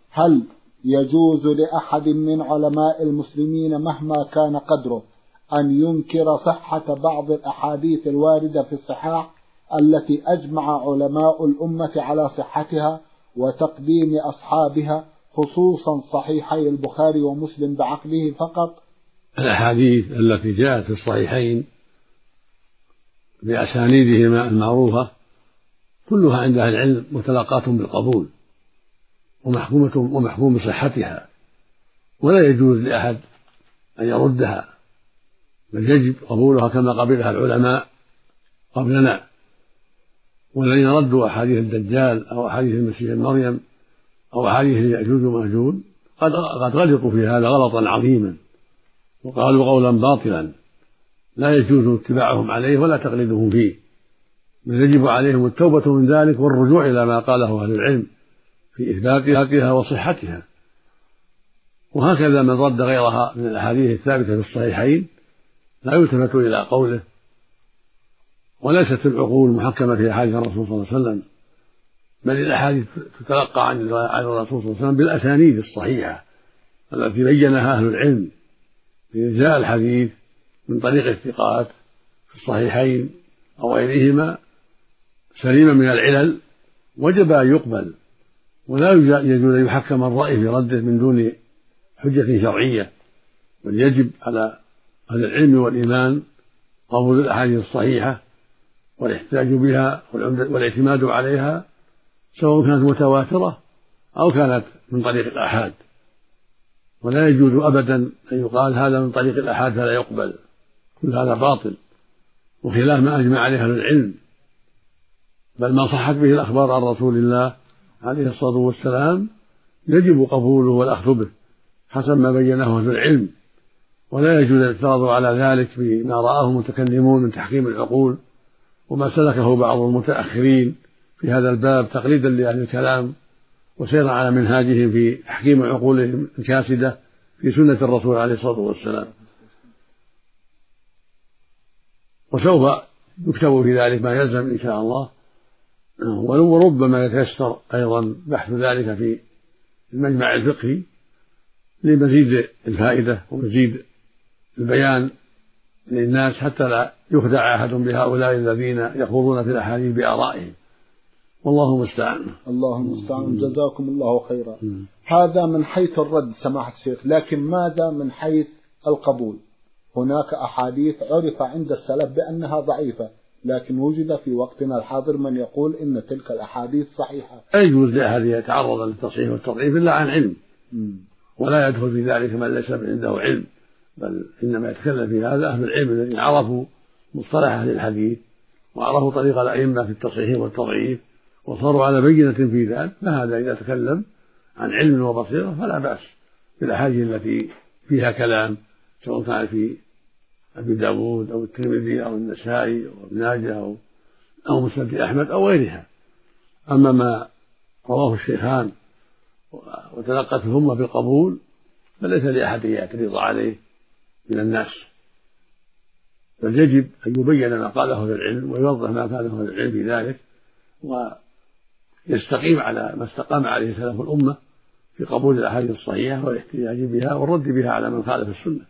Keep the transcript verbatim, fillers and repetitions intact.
هل يجوز لأحد من علماء المسلمين مهما كان قدره أن ينكر صحة بعض الأحاديث الواردة في الصحاح التي أجمع علماء الأمة على صحتها وتقديم أصحابها، خصوصا صحيحي البخاري ومسلم بعقله فقط؟ الأحاديث التي جاءت في الصحيحين بأسانيدهما المعروفة كلها عند أهل العلم متلقاة بالقبول ومحكومة ومحكوم بصحتها، ولا يجوز لأحد أن يردها، بل يجب قبولها كما قبلها العلماء قبلنا. والذين ردوا أحاديث الدجال أو أحاديث المسيح مريم أو أحاديث يأجوج ومأجوج قد قد غلطوا في هذا غلطا عظيما وقالوا قولا باطلا لا يجوز اتباعهم عليه ولا تقليدهم فيه، بل يجب عليهم التوبة من ذلك والرجوع إلى ما قاله أهل العلم في إثباتها وصحتها. وهكذا من رد غيرها من الأحاديث الثابتة في الصحيحين لا يلتفت إلى قوله، وليست العقول محكمة في أحاديث الرسول صلى الله عليه وسلم، بل الأحاديث تتلقى عن الرسول صلى الله عليه وسلم بالأسانيد الصحيحة التي بينها أهل العلم. إذا جاء الحديث من طريق الثقات في الصحيحين أو غيرهما سليما من العلل وجب أن يقبل، ولا يجوز أن يحكم الرأي في رده من دون حجة شرعية، بل يجب على أهل العلم والإيمان قبول الأحاديث الصحيحة والاحتجاج بها والاعتماد عليها، سواء كانت متواترة أو كانت من طريق الآحاد. ولا يجوز أبدا أن يقال هذا من طريق الآحاد فلا يقبل، كل هذا باطل وخلاف ما أجمع عليه أهل العلم، بل ما صحت به الأخبار عن رسول الله عليه الصلاة والسلام يجب قبوله والأخذ به حسب ما بينه أهل العلم، ولا يجوز الاعتراض على ذلك بما رآه المتكلمون من تحكيم العقول وما سلكه بعض المتأخرين في هذا الباب تقليدا لأهل الكلام وسيرا على منهاجهم في تحكيم عقولهم الكاسدة في سنة الرسول عليه الصلاة والسلام. وسوف يكتب في ذلك ما يلزم إن شاء الله، وربما يتيسر أيضا بحث ذلك في المجمع الفقهي لمزيد الفائدة ومزيد البيان للناس حتى لا يخدع أحد بهؤلاء الذين يخوضون في الأحاديث بآرائهم، والله المستعان. الله المستعان. جزاكم الله خيرا. م. هذا من حيث الرد سماحة الشيخ، لكن ماذا من حيث القبول؟ هناك أحاديث عرف عند السلف بأنها ضعيفة، لكن وجد في وقتنا الحاضر من يقول إن تلك الأحاديث صحيحة. لا يجوز لأحد يتعرض للتصحيح والتضعيف إلا عن علم، م. ولا يدخل في ذلك من ليس عنده علم، بل إنما يتكلم في هذا أهل العلم الذين عرفوا مصطلح أهل الحديث وعرفوا طريق الأئمة في التصحيح والتضعيف وصاروا على بينة في ذلك، فهذا إذا تكلم عن علم وبصيرة فلا بأس بالأحاديث التي فيها كلام، سواء كان في أبي داود أو الترمذي أو النسائي أو ابن ماجه أو أو مسند أحمد أو غيرها. أما ما رواه الشيخان وتلقته الأمة بالقبول فليس لأحد يعترض عليه من الناس، بل يجب أن يبين ما قاله أهل العلم ويوضح ما قاله أهل العلم في ذلك، ويستقيم على ما استقام عليه سلف الأمة في قبول الأحاديث الصحيحة والاحتجاج بها والرد بها على من خالف السنة.